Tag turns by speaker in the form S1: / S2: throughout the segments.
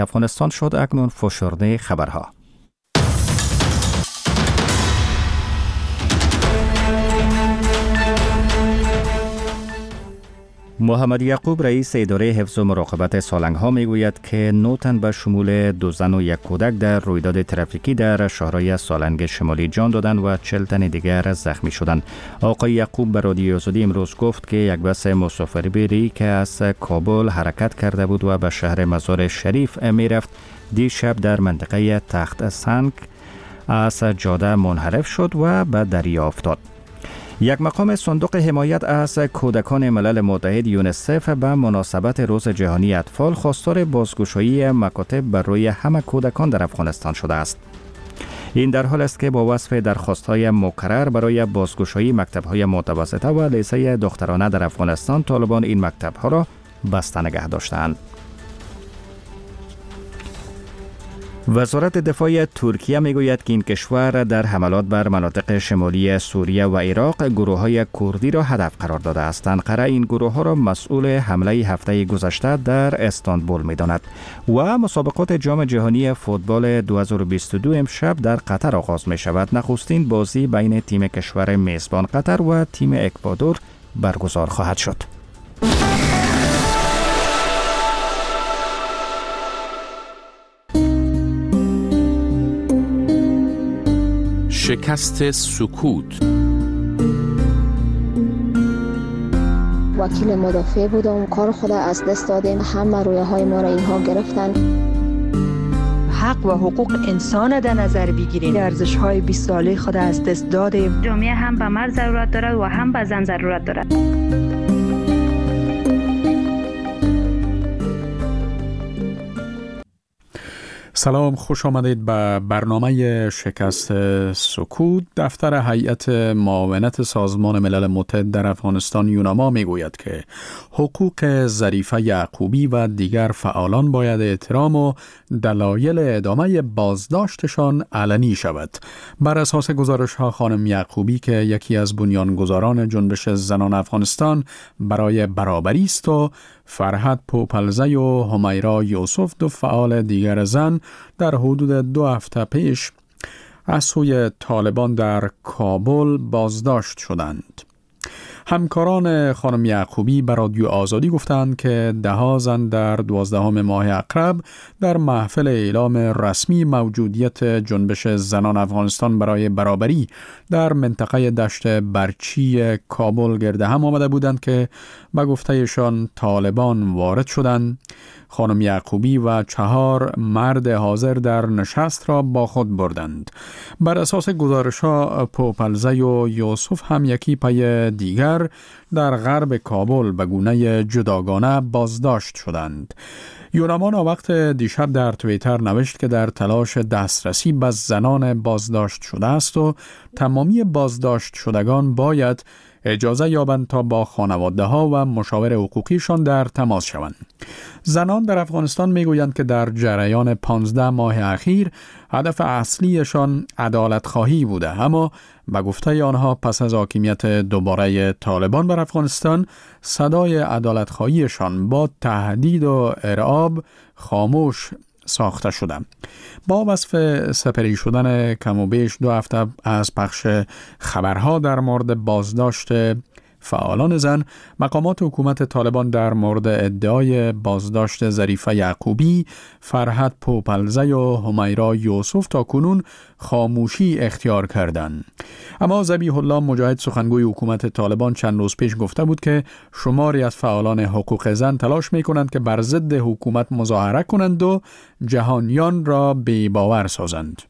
S1: افغانستان شد. اکنون فشرده خبرها. محمد یعقوب رئیس اداره حفظ و مراقبت سالنگ ها می گوید که 9 تن به شمول 2 زن و 1 کودک در رویداد ترافیکی در شهرهای سالنگ شمالی جان دادند و 40 تن دیگر زخمی شدند. آقای یعقوب به رادیو آزادی امروز گفت که یک بس مسافربری که از کابل حرکت کرده بود و به شهر مزار شریف می رفت دیشب در منطقه تخت سنگ از جاده منحرف شد و به دریا افتاد. یک مقام صندوق حمایت از کودکان ملل متحد یونیسف به مناسبت روز جهانی اطفال خواستار بازگشایی مکاتب بر روی همه کودکان در افغانستان شده است. این در حال است که با وصف درخواست‌های مکرر برای بازگشایی مکتب‌های متوسطه و لیسه دخترانه در افغانستان، طالبان این مکتب‌ها را بسته نگه داشتند. وزارت دفاع ترکیه میگوید که این کشور در حملات بر مناطق شمالی سوریه و عراق گروه‌های کردی را هدف قرار داده است. انقره این گروه‌ها را مسئول حمله هفته گذشته در استانبول می‌داند. و مسابقات جام جهانی فوتبال 2022 امشب در قطر آغاز می‌شود. نخستین بازی بین تیم کشور میزبان قطر و تیم اکوادور برگزار خواهد شد.
S2: شکست سکوت.
S3: وکیل مدافع بودم، کار خود از دست دادیم، همه رویه های ما را اینها گرفتن.
S4: حق و حقوق انسان در نظر بگیریم، ارزش های 20 ساله خود از دست دادیم.
S5: جامعه هم به مرد ضرورت دارد و هم به زن ضرورت دارد.
S6: سلام، خوش آمدید به برنامه شکست سکوت. دفتر هیئت معاونت سازمان ملل متحد در افغانستان یوناما میگوید که حقوق ظریفه یعقوبی و دیگر فعالان باید احترام و دلایل ادامه بازداشتشان علنی شود. بر اساس گزارش ها، خانم یعقوبی که یکی از بنیانگذاران جنبش زنان افغانستان برای برابری است و فرهد پوپلزی و همیرا یوسف، 2 فعال دیگر زن، در حدود 2 هفته پیش از سوی طالبان در کابل بازداشت شدند. همکاران خانم یعقوبی به رادیو آزادی گفتند که 10 زن در 12 ماه اقرب در محفل اعلام رسمی موجودیت جنبش زنان افغانستان برای برابری در منطقه دشت برچی کابل گرد هم آمده بودند که به گفتهشان طالبان وارد شدند. خانم یعقوبی و 4 مرد حاضر در نشست را با خود بردند. بر اساس گزارش‌ها، پوپلزی و یوسف هم یکی پی دیگر در غرب کابل به گونه جداگانه بازداشت شدند. یوناما وقت دیشب در توییتر نوشت که در تلاش دسترسی به زنان بازداشت شده است و تمامی بازداشت شدگان باید اجازه یابند تا با خانواده ها و مشاور حقوقیشان در تماس شوند. زنان در افغانستان میگویند که در جریان 15 ماه اخیر هدف اصلیشان عدالت خواهی بوده، اما به گفته آنها پس از حاکمیت دوباره طالبان بر افغانستان، صدای عدالت خواهیشان با تهدید و ارعاب خاموش ساخته شده. با وصف سپری شدن کم و بیش 2 هفته از پخش خبرها در مورد بازداشت فعالان زن، مقامات حکومت طالبان در مورد ادعای بازداشت ظریفه یعقوبی، فرهد پوپلزی و همیرا یوسف تا کنون خاموشی اختیار کردند. اما ذبیح الله مجاهد، سخنگوی حکومت طالبان، چند روز پیش گفته بود که شماری از فعالان حقوق زن تلاش می‌کنند که بر ضد حکومت مظاهره کنند و جهانیان را بی‌باور سازند.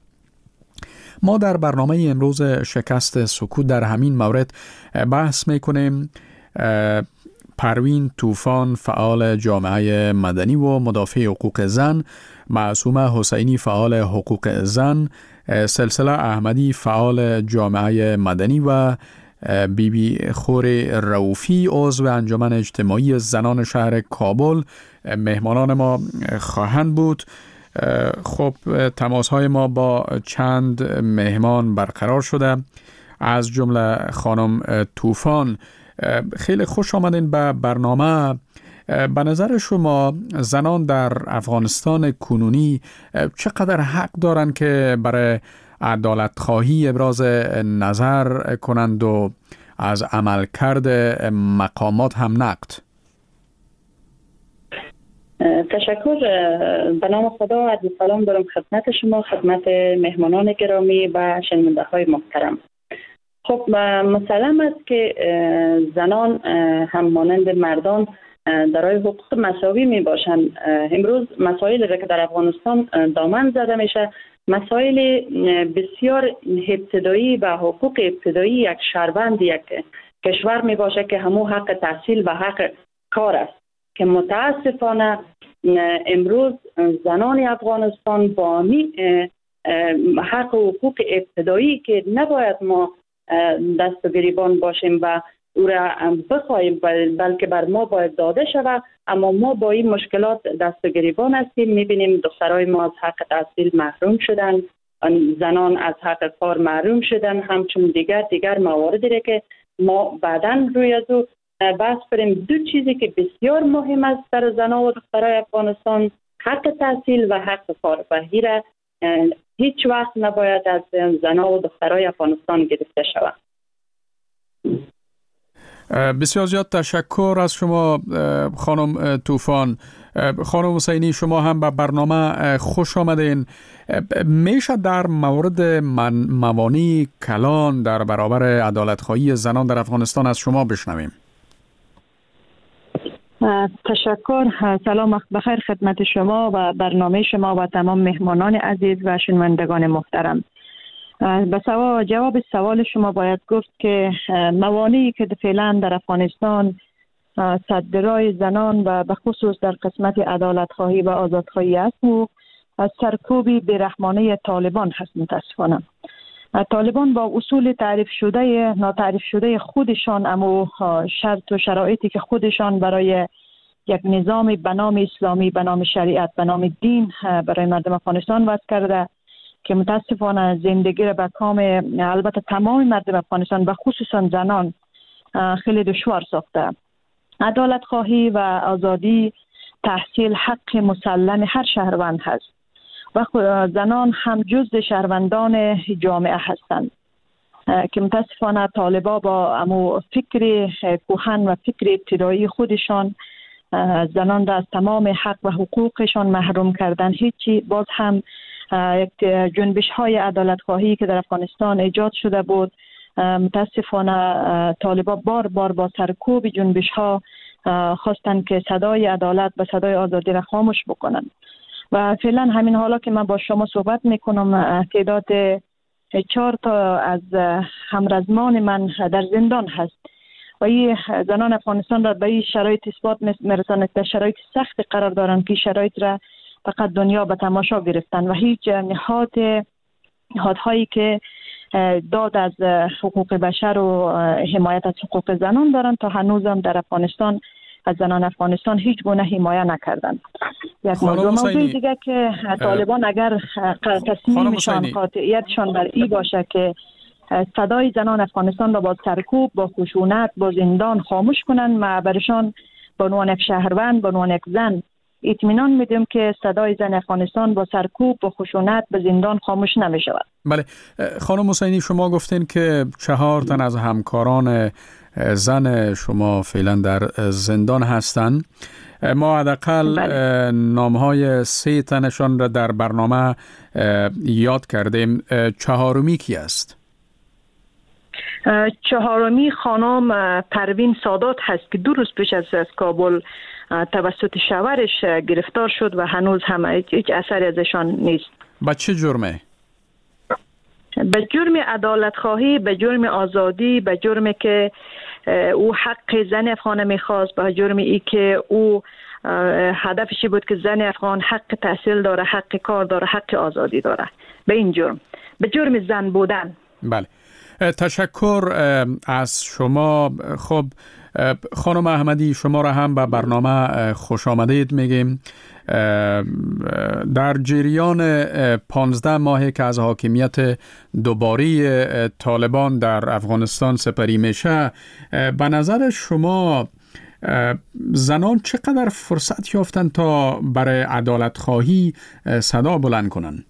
S6: ما در برنامه امروز شکست سکوت در همین مورد بحث میکنیم. پروین طوفان، فعال جامعه مدنی و مدافع حقوق زن، معصومه حسینی، فعال حقوق زن، سلسله احمدی، فعال جامعه مدنی و بیبی خور رؤوفی، عضو انجمن اجتماعی زنان شهر کابل مهمانان ما خواهند بود. خب، تماس‌های ما با چند مهمان برقرار شده، از جمله خانم طوفان. خیلی خوش آمدین به برنامه. به نظر شما زنان در افغانستان کنونی چقدر حق دارند که برای عدالت خواهی ابراز نظر کنند و از عملکرد مقامات هم نقد؟
S2: تشکر. به نام خدا عرض سلام دارم خدمت شما، خدمت مهمانان گرامی و شنونده های محترم. خب مسلم است که زنان هم مانند مردان دارای حقوق مساوی می باشند. امروز مسائلی را که در افغانستان دامن زده میشه مسائل بسیار ابتدایی و حقوق ابتدایی یک شهروند یک کشور می باشه که همو حق تحصیل و حق کار است که متاسفانه امروز زنان افغانستان با حق و حقوق ابتدایی که نباید ما دست و گریبان باشیم و او را بخواهیم بلکه بر ما باید داده شود، اما ما با این مشکلات دست و گریبان هستیم. میبینیم دخترای ما از حق تحصیل محروم شدن، زنان از حق کار محروم شدن، همچون دیگر مواردی را که ما بعداً روی از او بحث کنیم. دو چیزی که بسیار مهم است در زنان و دخترای افغانستان، حق تحصیل و حق کار، و هیره هیچ وقت نباید از زنان و دخترای افغانستان گرفته شود.
S6: بسیار زیاد تشکر از شما خانم طوفان. خانم حسینی، شما هم به برنامه خوش آمدین. میشه در مورد موانع کلان در برابر عدالت‌خواهی زنان در افغانستان از شما بشنویم؟
S4: تشکر. سلام بخیر خدمت شما و برنامه شما و تمام مهمانان عزیز و شنوندگان محترم. به جواب سوال شما باید گفت که موانعی که فعلا در افغانستان صدرای زنان و به خصوص در قسمت عدالت خواهی و آزاد خواهی است و از سرکوبی بیرحمانه طالبان هست. متاسفانه طالبان با اصول ناتعریف شده خودشان، اما شرط و شرایطی که خودشان برای یک نظام به نام اسلامی، به نام شریعت، به نام دین برای مردم افغانستان وضع کرده که متاسفانه زندگی را به کام البته تمام مردم افغانستان و خصوصا زنان خیلی دشوار ساخته. عدالت خواهی و آزادی تحصیل حق مسلم هر شهروند هست و زنان هم جزء شهروندان جامعه هستند که متاسفانه طالبا با امو فکر کهن و فکر ابتدایی خودشان زنان را از تمام حق و حقوقشان محروم کردن. هیچی باز هم یک جنبش های عدالت خواهی که در افغانستان ایجاد شده بود، متاسفانه طالبا بار با سرکوب جنبش ها خواستن که صدای عدالت و صدای آزادی را خاموش بکنن و فعلا همین حالا که من با شما صحبت میکنم تعداد 4 تا از همرزمان من در زندان هست و این زنان افغانستان را به این شرایط اثبات میرساند در شرایط سخت قرار دارند که شرایط را فقط دنیا به تماشا گرفتن و هیچ نهادهایی که داد از حقوق بشر و حمایت از حقوق زنان دارند تا هنوزم در افغانستان از زنان افغانستان هیچ گونه حمایت نکردند. یک موضوع دیگه که طالبان اگر تصمیمشان قاطعیتشان بر این باشه که صدای زنان افغانستان را با سرکوب، با خشونت، با زندان خاموش کنند، ما برشان به عنوان یک شهروند، به عنوان یک زن اطمینان میدیم که صدای زن افغانستان با سرکوب، با خشونت، با زندان خاموش نمی شود.
S6: بله خانم حسینی، شما گفتین که 4 تن از همکاران زن شما فعلا در زندان هستند. ما حداقل نامهای 3 تنشان را در برنامه یاد کردیم. 4می کی است؟
S4: 4می خانم پروین سادات هست که 2 روز پیش از کابل توسط شوهرش گرفتار شد و هنوز هم هیچ اثری ازشان نیست.
S6: با چه جرمه؟
S4: به جرم عدالت خواهی، به جرم آزادی، به جرمی که او حق زن افغان میخواست، به جرم ای که او هدفشی بود که زن افغان حق تحصیل داره، حق کار داره، حق آزادی داره. به این جرم، به جرم زن بودن.
S6: بله تشکر از شما. خب خانم احمدی، شما را هم به برنامه خوش آمدید میگیم. در جریان 15 ماهی که از حاکمیت دوباری طالبان در افغانستان سپری میشه، به نظر شما زنان چقدر فرصت یافتن تا برای عدالت خواهی صدا بلند کنن؟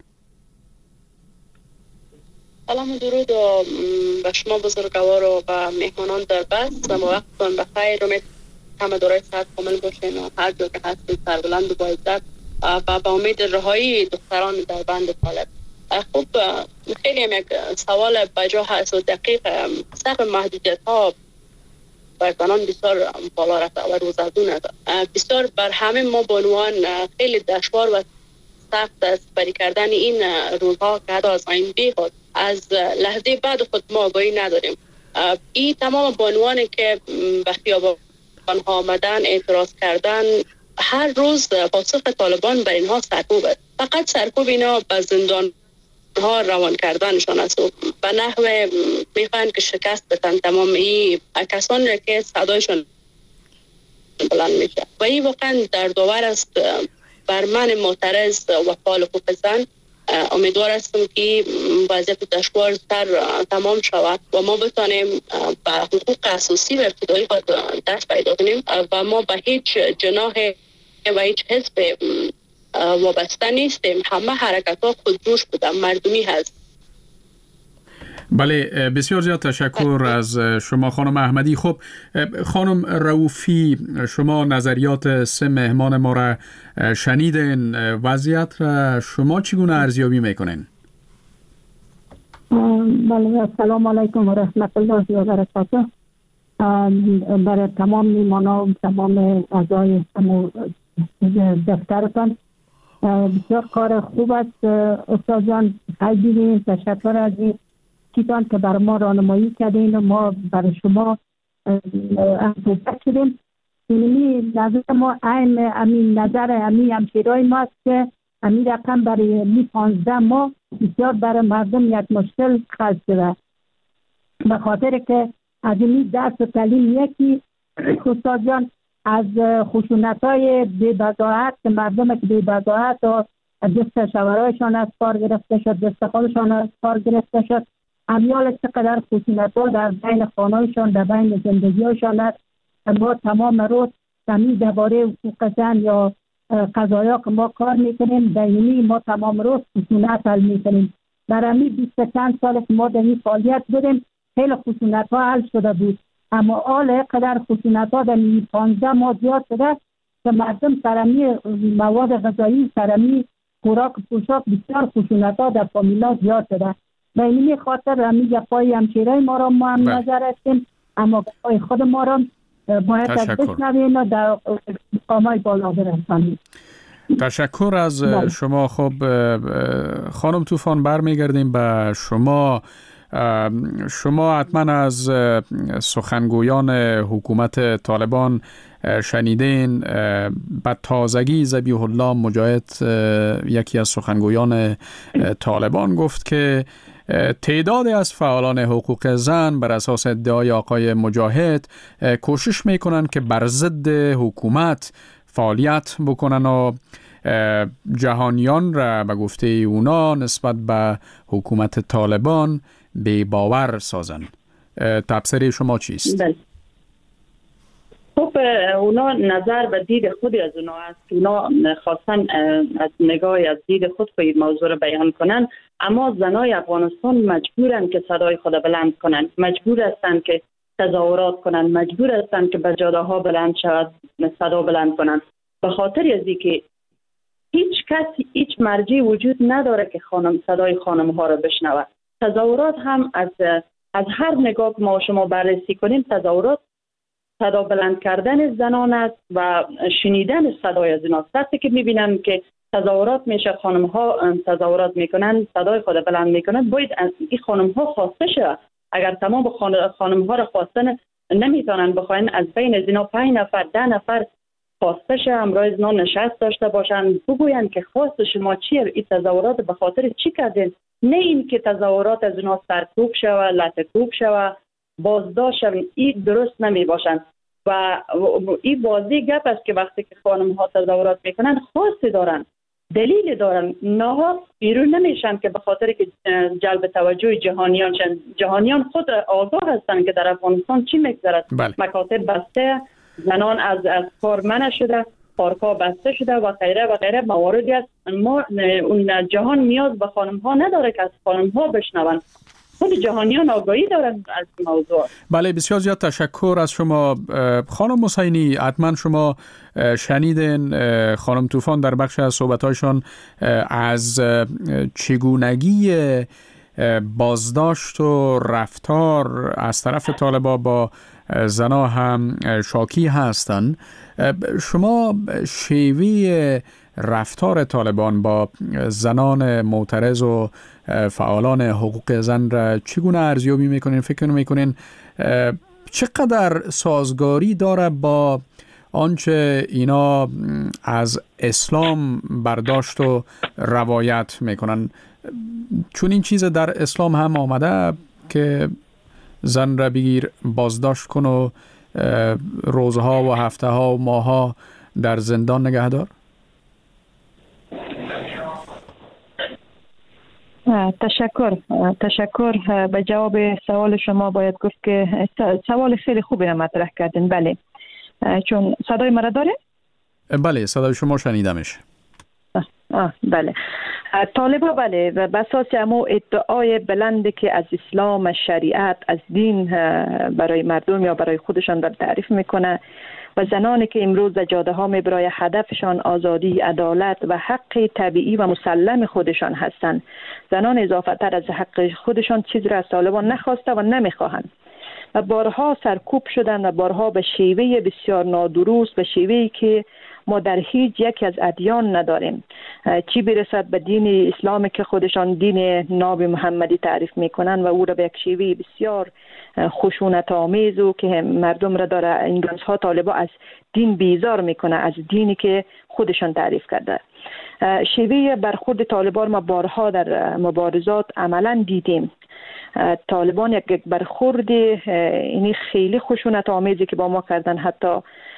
S7: سلام و درود به شما بزرگوار و به مهمانان در بس و وقتتان بخیر. امید همه دارای صحت کامل باشین و هر جا که هستید سربلند و با عزت و به امید رهایی دختران در بند طالب. خب خیلی هم یک سوال بجا هست و دقیق. سقف محدودیت ها بر زنان بسیار بالا رفته و روزافزون است. بسیار بر همه ما بانوان خیلی دشوار و سخت است بری کردن این روزها که حتی از آینده خود از لحظه بعد خود ما آگاهی نداریم. این تمام بانوانی که به خیابان ها آمدن اعتراض کردن، هر روز پاسخ طالبان بر اینها سرکوب است. فقط سرکوب اینا به زندان ها روان کردنشان است و به نحو میخواهند که شکست بدن تمام این کسان را که صدایشان بلند میشه و این واقعا دردآور است. بر من معترض و فعال حقوق زن امیدوار هستم که وضعیت دشوارتر تمام شود و ما بتانیم به حقوق اساسی و ابتدایی خود دست پیدا کنیم و ما به هیچ جناح و هیچ حزب وابسته نیستیم. همه حرکت ها خودجوش بودن، مردمی هست.
S6: بله، بسیار زیاد تشکر از شما خانم احمدی. خب خانم رؤوفی، شما نظریات سه مهمان ما را شنیدین، وضعیت را شما چگونه ارزیابی میکنین؟
S8: بله، السلام علیکم و رحمت الله و برکاته. برای تمام میمانا و تمام اعضای دفترتان بسیار کار خوب است. استاد جان خیلی تشکر از این چیزان که برای ما راهنمایی کردین و ما برای شما انتظار شدیم. اینمی نظر ما این امین نظر امین همشیرای ما است که امین رقم برای 15 ماه بسیار برای مردم یک مشکل خلق شده، به خاطر که از این درس و تعلیم یکی استاد جان از خشونت‌های بی‌بضاعت که مردم که بی‌بضاعت و دست شوهرایشان از کار گرفته شد، دست خودشان از کار گرفته شد، امیال چقدر خشونت‌ها در بین خانه‌شان، در بین زندگی‌هاشان است. ما تمام روز همین درباره حقوق زن یا قضایا که ما کار میکنیم دائمی ما تمام روز خشونت حل میکنیم. در همین 20 چند سال که ما در این فعالیت بودیم خیلی خشونت‌ها حل شده بود، اما حال قدر خشونت‌ها در 15 ماه زیاد شده که مردم سرمی مواد غذایی، سرمی خوراک پوشاک بسیار خشونت‌ها در فامیلا زیاد شده. به این خاطر همین جفای همشیرای ما را ما هم نظر هستیم، اما جفای خود ما را باید از بشنویم و در مقامای بالا برسانیم.
S6: تشکر از شما. خب خانم طوفان برمیگردیم به شما. شما حتما از سخنگویان حکومت طالبان شنیدین. به تازگی ذبیح الله مجاهد یکی از سخنگویان طالبان گفت که تعدادی از فعالان حقوق زن بر اساس ادعای آقای مجاهد کوشش میکنن که بر ضد حکومت فعالیت بکنن و جهانیان را به گفته اونا نسبت به حکومت طالبان بی باور سازن. تفسیر شما چیست؟
S2: بله. خب اونا نظر به دید خودی از اونا است. اونا خواستن از نگاه از دید خود به این موضوع را بیان کنن، اما زنای افغانستان مجبورن که صدای خود بلند کنن، مجبور هستن که تظاهرات کنن، مجبور هستن که به جاده ها بلند شود، صدا بلند کنن، به خاطر از اینکه هیچ کس، هیچ مرجعی وجود نداره که صدای خانم ها را بشنوه. تظاهرات هم از هر نگاه ما شما بررسی کنیم، تظاهرات صدا بلند کردن زنان است و شنیدن صدای از ایناست. وقتی که میبینم که تظاهرات میشه، خانم ها تظاهرات میکنن، صدای خود بلند میکنن، باید از این خانم ها خواسته شه. اگر تمام خانم ها را خواستن نمیتونن بخواین، از بین از اینا 5 نفر 10 نفر خواسته شه، همراه از اینا نشست داشته باشن، بگوین که خواست شما چیه، این تظاهرات به خاطر چی کردین؟ نه این که تظاهرات از اینا سرکوب شوه، لطکوب شوه، بازداشت شوه. این درست نمی باشن و این واضح گپ است که وقتی که خانم ها تظاهرات میکنن خواسته دارن، دلیل دارن، نه بیرون نمیشن که به خاطر که جلب توجه جهانیان شن. جهانیان خود آگاه هستن که در افغانستان چی میگذرد.
S6: بله.
S2: مکاتب بسته، زنان از کار منع شده، پارک‌ها بسته شده و غیره و غیره مواردی است. ما اون جهان نیاز به خانم‌ها نداره که از خانم‌ها بشنون، خود جهانیان آگاهی دارن از موضوع.
S6: بله، بسیار زیاد تشکر از شما خانم حسینی. حتما شما شنیدین خانم طوفان در بخش از صحبت‌هایشان از چگونگی بازداشت و رفتار از طرف طالبان با زنها هم شاکی هستند. شما شیوه رفتار طالبان با زنان معترض و فعالان حقوق زن را چگونه ارزیابی میکنین؟ فکر میکنین چقدر سازگاری داره با آنچه اینا از اسلام برداشت و روایت میکنن؟ چون این چیز در اسلام هم آمده که زن را بگیر بازداشت کن و روزها و هفته ها و ماها در زندان نگه دار.
S4: تشکر. به جواب سوال شما باید گفت که سوال خیلی خوبی را مطرح کردین. بله، چون صدای مرا داره؟
S6: بله، صدای شما شنیدمش.
S4: بله، طالبا بله به اساس همو ادعای بلندی که از اسلام، از شریعت، از دین برای مردم یا برای خودشان در تعریف میکنه و زنانی که امروز در جاده ها برای هدفشان آزادی، عدالت و حق طبیعی و مسلم خودشان هستند. زنان اضافه تر از حق خودشان چیز را از طالبان نخواسته و نمیخواهند و بارها سرکوب شدند و بارها به شیوه بسیار نادرست، به شیوهی که ما در هیچ یک از ادیان نداریم، چی برسد به دین اسلامی که خودشان دین ناب محمدی تعریف میکنن و او را به یک شیوه بسیار خشونت آمیز و که مردم را داره این روزها طالبا از دین بیزار میکنه، از دینی که خودشان تعریف کرده. شیوه برخورد طالبان ما بارها در مبارزات عملا دیدیم. طالبان یک برخورد اینی خیلی خشونت آمیزی که با ما کردن، حتی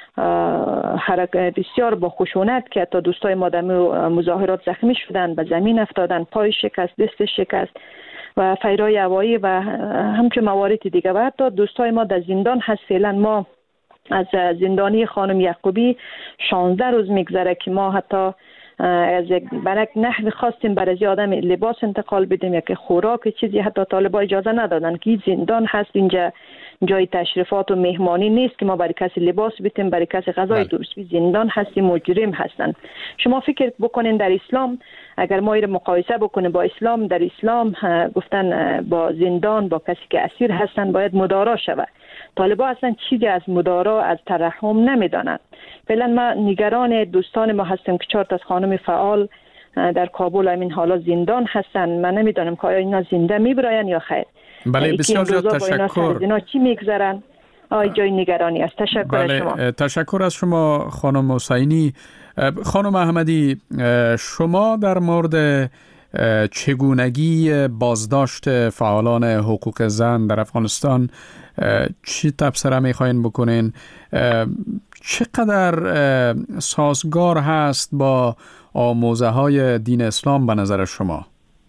S4: بسیار با خشونت که حتی دوستای ما در مظاهرات زخمی شدن، به زمین افتادن، پای شکست، دست شکست و فیرای هوایی و همچون موارد دیگه. و حتی دوستای ما در زندان هست. فعلا ما از زندانی خانم یعقوبی 16 روز میگذره که ما حتی از برک نحوی خواستیم برای آدم لباس انتقال بدیم یا که خوراک چیزی، حتی طالبا اجازه ندادن که زندان هست، اینجا جای تشریفات و مهمانی نیست که ما برای کسی لباس بدیم، برای کسی غذای درست. زندان هستی، مجرم هستن. شما فکر بکنین در اسلام اگر ما این مقایسه بکنیم با اسلام، در اسلام گفتن با زندان، با کسی که اسیر هستن باید مدارا شود. طالبا اصلا چیزی از مدارا، از ترحم نمیدانند. فعلا ما نگران دوستان ما هستیم که 4 تا از خانم فعال در کابل همین حالا زندان هستن. من نمیدانم که آیا اینا زنده میبراین یا خیر.
S6: بله، بسیار زیاد تشکر.
S4: اینا چی میگذرن؟ جای نگرانی است. تشکر.
S6: بله،
S4: از شما.
S6: تشکر از شما خانم حسینی. خانم احمدی، شما در مورد چگونگی بازداشت فعالان حقوق زن در افغانستان چی تبصره میخواین بکنین؟ چقدر سازگار هست با آموزه های دین اسلام به نظر شما؟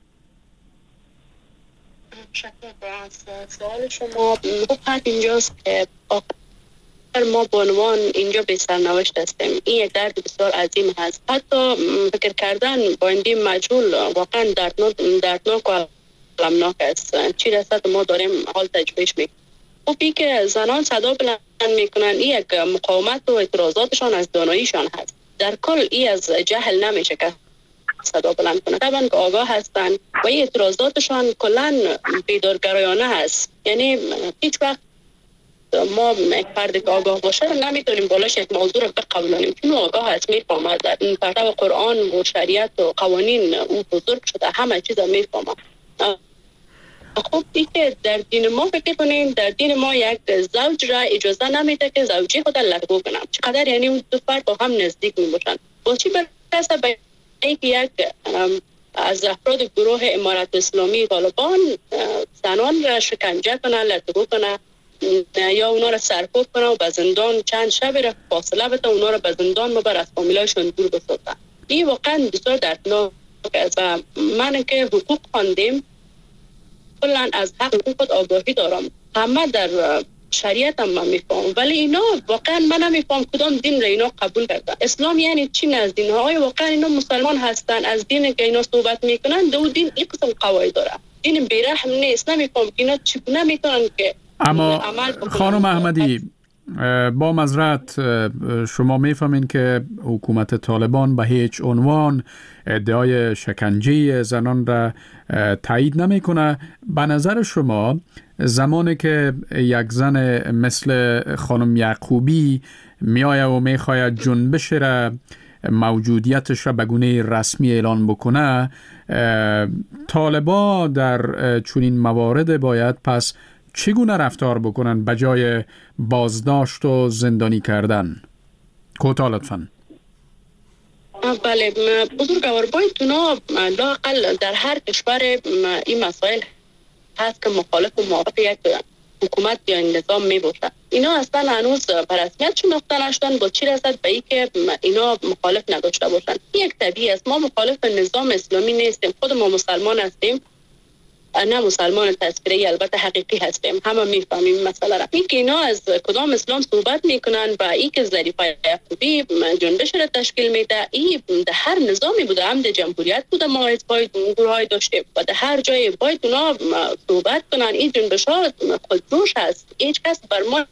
S7: شکر از سوال شما. حد اینجاست که ما به عنوان اینجا به سرنوشت هستیم. این یک درد بسیار عظیم هست. حتی فکر کردن با این مجهول واقعا دردناک و غمناک است. چی رسد ما داریم حال تجربهش میکنیم. خب که زنان صدا بلند میکنن، این یک مقاومت و اعتراضاتشان از داناییشان هست. در کل این از جهل نمیشه که صدا بلند کنه. طبعا که آگاه هستن و این اعتراضاتشان کلن بیدارگرایانه هست. یعنی هیچ وقت ما فرد که آگاه باشه نمیتونیم بالاش یک موضوع رو بقبولانیم، چون آگاه هست، میفهمه در این پرتو قرآن و شریعت و قوانین او بزرگ شده، همه چیز میفهمه. خب این که در دین ما فکر کنیم، در دین ما یک زوج را اجازه نمیده که زوجی خود لغو کنه. چقدر یعنی اون دو فرد با هم نزدیک میباشن. با چی برسه به اینکه یک از افراد گروه امارت اسلامی طالبان زنان را شکنجه کنه، لغو کنه یا اونا را سرکوب کنه و به زندان چند شب را فاصله بده، اونا را به زندان مبر از فامیلایشون دور بسازه. این واقعا بسیار دردناک است. من که حقوق خواندیم کلا از حق خود آگاهی دارم. همه در شریعت هم من میفهم، ولی اینا واقعا من نمیفهم کدام دین را اینا قبول کردن. اسلام یعنی چی نزد اینها؟ واقعا اینا مسلمان هستن، از دین که اینا صحبت میکنن دو دین این قسم قواعد داره، دین بیرحم نیست. نمیفهم اینا چگونه میتونن که
S6: اما خانم احمدی با معذرت شما میفهمین که حکومت طالبان به هیچ عنوان ادعای شکنجه زنان را تایید نمیکنه. به نظر شما زمانی که یک زن مثل خانم یعقوبی میآید و میخواید جنبش را موجودیتش را به گونه رسمی اعلان بکنه، طالبان در چنین موارد باید پس چگونه رفتار بکنن بجای بازداشت و زندانی کردن؟ کوتاه لطفاً.
S7: بله بزرگوار، باید اونا لااقل در هر کشور این مسائل هست که مخالف و موافق یک حکومت یا نظام می باشد. اینا اصلا هنوز به رسمیت شناخته نشدن. با چی رسد به این که اینا مخالف نداشته باشند؟ یک طبیعی است. ما مخالف نظام اسلامی نیستیم، خود ما مسلمان هستیم، نه مسلمان تذکری، البته حقیقی هستیم، همه میفهمیم مسئله را. این که اینا از کدام اسلام صحبت میکنن و این که ظریفه یعقوبی جنبش را تشکیل میده، این در هر نظامی بوده، هم در جمهوریت بوده، ما گروه‌های داشتیم و در هر جای باید اونا صحبت کنن. این جنبش ها خودجوش هست، هیچ کس بر ما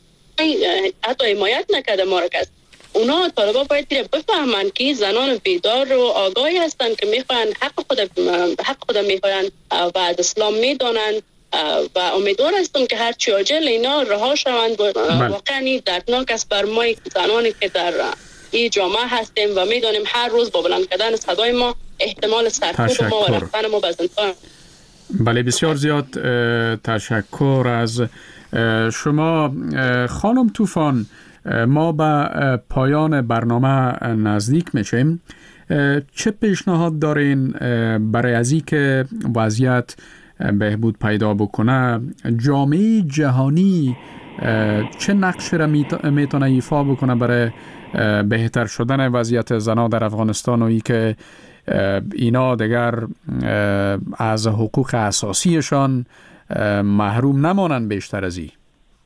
S7: حتی حمایت نکرده ما را. کس اونا طالبا باید بفهمن که زنان بیدار و آگاهی هستند که میخوان حق خود میخوان و از اسلام میدانن و امیدوار هستم که هر چی عاجل اینا رها شوند. واقعا دردناک است بر ما زنانی که در این جامعه هستیم و میدانیم هر روز با بلند کردن صدای ما احتمال سرکوب ما و رفتن ما به زندان.
S6: بله بسیار زیاد تشکر از شما خانم طوفان. ما به پایان برنامه نزدیک میشیم. چه پیشنهاد دارین برای از این که وضعیت بهبود پیدا بکنه؟ جامعه جهانی چه نقش را میتونه ایفا بکنه برای بهتر شدن وضعیت زنان در افغانستان و ای که اینا دیگر از حقوق اساسیشان محروم نمانند بیشتر از این؟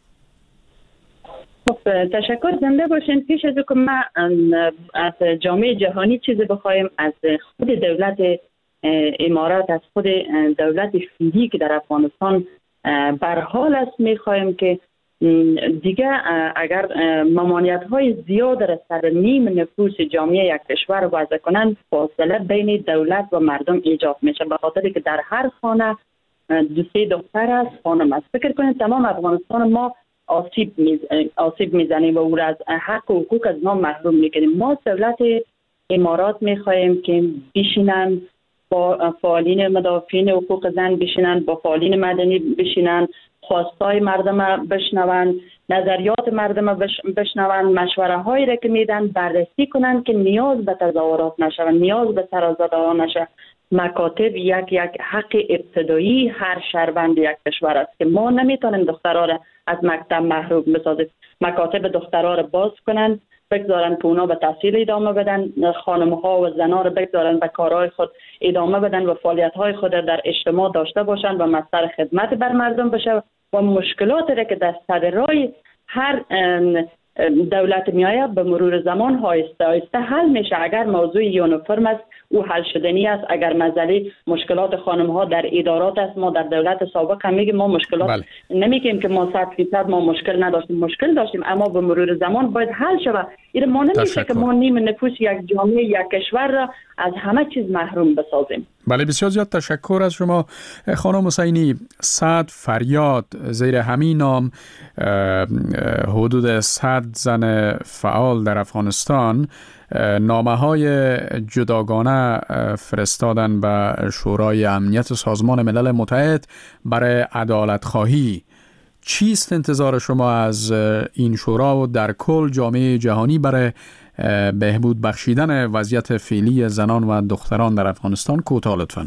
S2: تشکر، زنده باشین. پیش از که ما از جامعه جهانی چیزی بخوایم، از خود دولت امارات، از خود دولت فعلی که در افغانستان برحال است، میخوایم که دیگه اگر ممانعت های زیاد را سر نیم نفوس جامعه یک کشور وضع کنند، فاصله بین دولت و مردم ایجاد میشه، به خاطر که در هر خانه 2-3 دختر است، خانم است. فکر کنید تمام افغانستان ما آسیب میزنیم و او را از حق و حقوق از ما محروم میکنیم. ما دولت امارات میخواهیم که بشینن با فعالین مدافعین حقوق زن، بشینن با فعالین مدنی، بشینن خواستای مردم بشنون، نظریات مردم بشنون، مشوره هایی را که میدن بررسی کنن که نیاز به تظاهرات نشه، نیاز به سرازده ها نشه. مکاتب یک حق ابتدایی هر شهروند یک کشور است که ما نمیتونیم دخترها را از مکتب محروم بسازیم. مکاتب دخترها را باز کنن، بگذارن که اونا به تحصیل ادامه بدن، خانم‌ها و زنان را بگذارن به کارهای خود ادامه بدن و فعالیت‌های خود در اجتماع داشته باشند و مصدر خدمت بر مردم بشه و مشکلاتی را که در صدرای هر دولت میآید به مرور زمان آهسته آهسته حل میشه. اگر موضوع یونیفرم است او حل شدنی است. اگر مسئله مشکلات خانم ها در ادارات است، ما در دولت سابق هم میگیم ما مشکلات نمیگیم که ما 100% ما مشکل نداشتیم، مشکل داشتیم، اما به مرور زمان باید حل شود. این ما نمیشه که ما نیم نفوس یک جامعه یک کشور را از همه چیز محروم بسازیم.
S6: بله بسیار زیاد تشکر از شما خانم حسینی. 100 فریاد زیر همین نام حدود 100 زن فعال در افغانستان نامه‌های جداگانه فرستادن به شورای امنیت سازمان ملل متحد برای عدالت خواهی. چیست انتظار شما از این شورا و در کل جامعه جهانی برای بهبود بخشیدن وضعیت فعلی زنان و دختران در افغانستان؟ کوتاه لطفاً.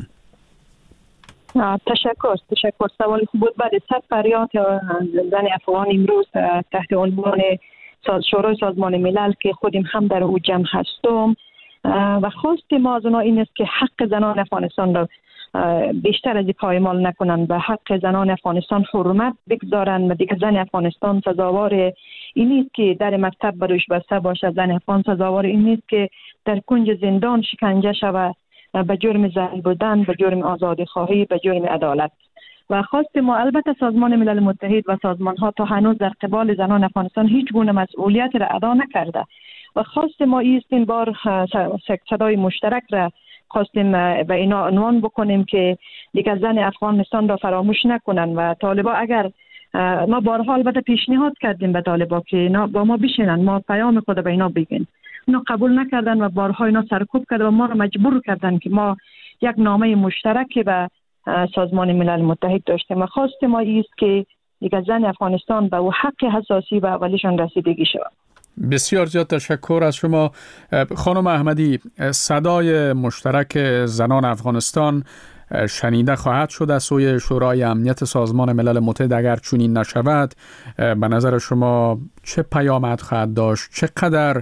S4: تشکر. سوال بود. بعد 100 فریاد زن افغان امروز تحت عنوان شورای سازمان ملل که خودم هم در او جمع هستم و خواست ما از اونا این است که حق زنان افغانستان را بیشتر از این پایمال نکنند و حق زنان افغانستان حرمت بگذارند و دیگه زن افغانستان سزاوار این نیست که در مکتب بروش بسته باشد. زن افغان سزاوار این نیست که در کنج زندان شکنجه شود به جرم زن بودن، به جرم آزادی خواهی، به جرم عدالت. و خواست ما البته سازمان ملل متحد و سازمان ها تا هنوز در قبال زنان افغانستان هیچ گونه مسئولیت را ادا نکرده و خواست ما است این بار صدای مشترک را خواستیم به اینا عنوان بکنیم که دیگه زن افغانستان را فراموش نکنن و طالبا اگر ما بارها البته پیشنهاد کردیم به طالبا که اینا با ما بشینن، ما پیام خود به اینا بگین، اینا قبول نکردن و بارها اینا سرکوب کرد و ما را مجبور کردن که ما یک نامه مشترک به سازمان ملل متحد داشتیم و خواست ما است که دیگه زن افغانستان به او حق حساسی و اولیشان رسیدگی شود.
S6: بسیار زیاد تشکر از شما خانم احمدی. صدای مشترک زنان افغانستان شنیده خواهد شد از سوی شورای امنیت سازمان ملل متحد. اگر چنین نشود به نظر شما چه پیامد خواهد داشت؟ چقدر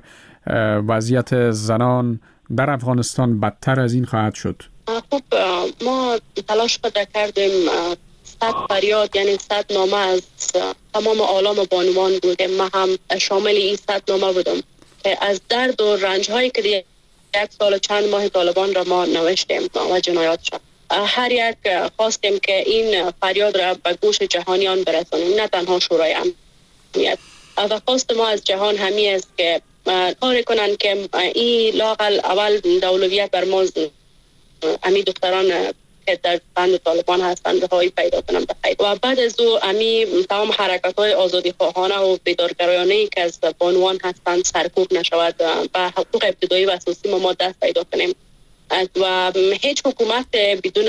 S6: وضعیت زنان در افغانستان بدتر از این خواهد شد؟
S7: خب ما تلاش کردیم 100 فریاد یعنی 100 نامه از تمام عالم بانوان بودیم. من هم شامل این 100 نامه بودم که از درد و رنج هایی که یک سال چند ماه طالبان را ما نوشتیم و جنایات شد. هر یک خواستیم که این فریاد را به گوش جهانیان برسانیم، نه تنها شورای امنیت. و خواست ما از جهان همی است که کار کنن که این لاقل اول دولویت بر ما امی دختران که در بند طالبان هستند رهایی پیدا کنن بخیر و بعد از او امی تمام حرکت های آزادی خواهانه و بیدارگرایانه که از بانوان هستند سرکوب نشود و حقوق ابتدایی و اساسی ما دست پیدا کنیم و هیچ حکومت بدون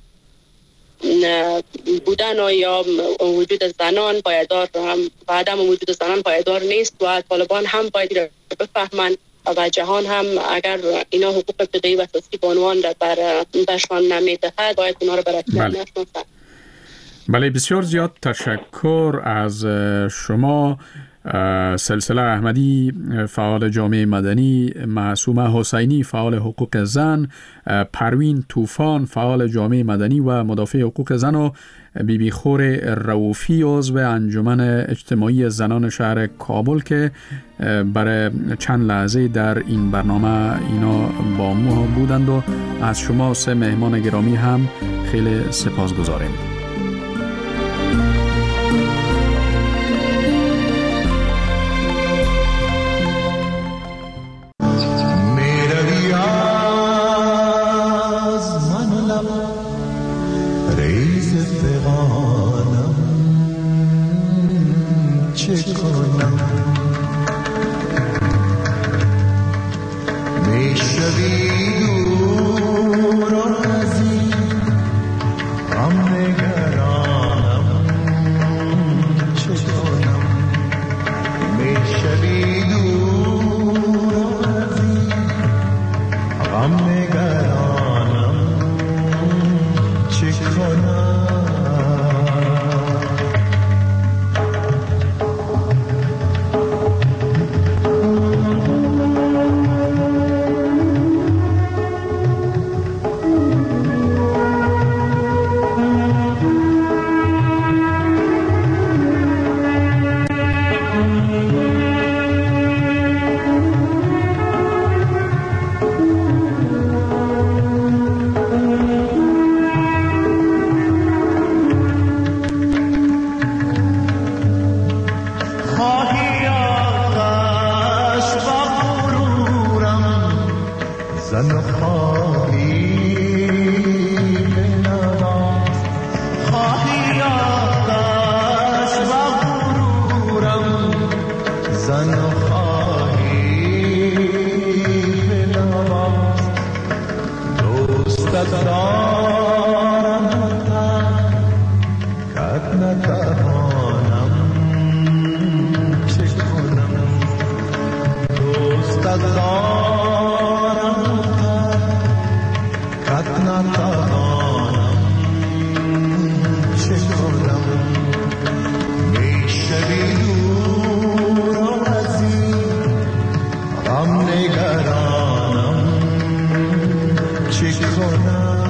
S7: بودن یا وجود زنان پایدار و عدم وجود زنان پایدار نیست و طالبان هم باید بفهمند و جهان هم اگر اینا حقوق ابتدایی و اساسی بانوان را برشان نمیدهد باید اینا را برای نشناسند.
S6: بله بسیار زیاد تشکر از شما سلسله احمدی فعال جامعه مدنی، معصومه حسینی فعال حقوق زن، پروین طوفان فعال جامعه مدنی و مدافع حقوق زن و بیبی خور رؤوفی عضو انجمن اجتماعی زنان شهر کابل که برای چند لحظه در این برنامه اینا با ما بودند و از شما سه مهمان گرامی هم خیلی سپاسگزاریم.
S9: I'm میخوانم